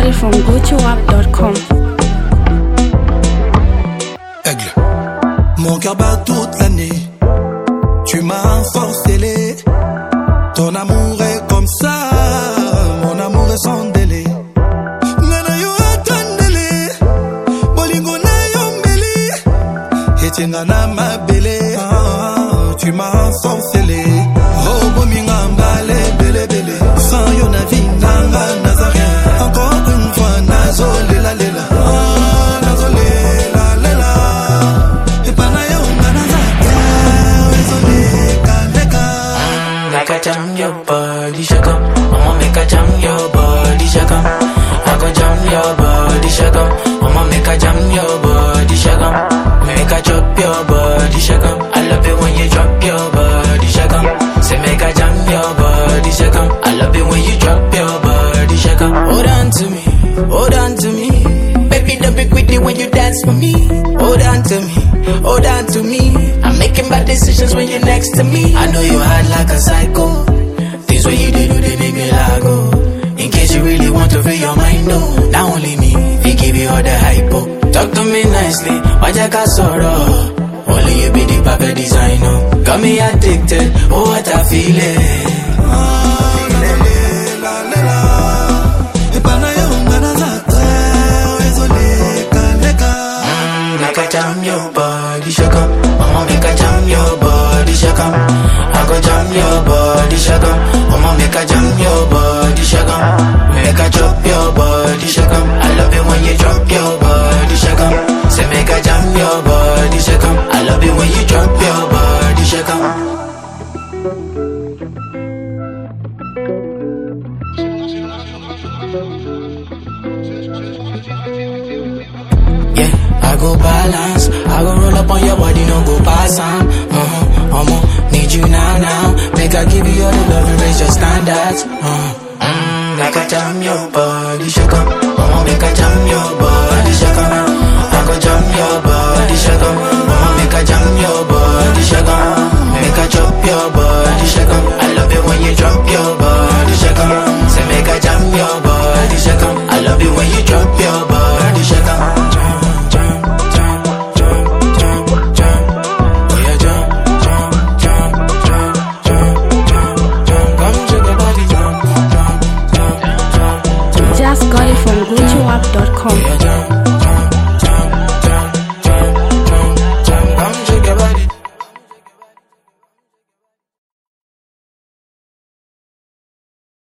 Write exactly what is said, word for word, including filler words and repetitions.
Downloaded from go to app dot com. Aigle, mon cœur bat toute l'année. Tu m'as enfoncé. Ton amour est comme ça, mon amour est sans délai. Nana yo attendele, bolingo na yo mbeli. Etinga na ma belle, tu m'as enfoncé. Oh bominga mbale bele bele. Sans yo na vinga naza rien. Encore une fois nazo lela lela. Nazo lela lela. Epana yo naza Make a jam your body, shake up. I'ma make a jam your body, shake up. I go jam your body, shake up. I'ma make a jam your body, shake up. Make a drop your body, shake up. I love it when you drop your body, shake up. Say make a jam your body, shake up. I love it when you drop your body, shake up. Hold on to me, hold on to me. Baby, don't be quickly when you dance for me. Hold on to me, hold on to me. I'm making bad decisions when you're next to me. I know you hard like a psycho. Things when you do, do they make me lago. In case you really want to free your mind, no. Not only me, they give you all the hypo. Talk to me nicely, why you got sorrow? Only you be the perfect designer. Got me addicted, oh what I feel it. Make a jam your body, shake up. I'ma make a jam your body, shake up. I go jam your body, shake up. I'ma make a jam your body, shake up. Make a drop your body, shake up. I love it when you drop your body, shake up. Say make a jam your body, shake up. I love it when you drop your body, shake up. Yeah, I go balance. I go roll up on your body, no go pass on. Uh-huh, I'ma need you now, now. Make I give you all the love and raise your standards. Uh-huh, mm, like I jam your body, shake up.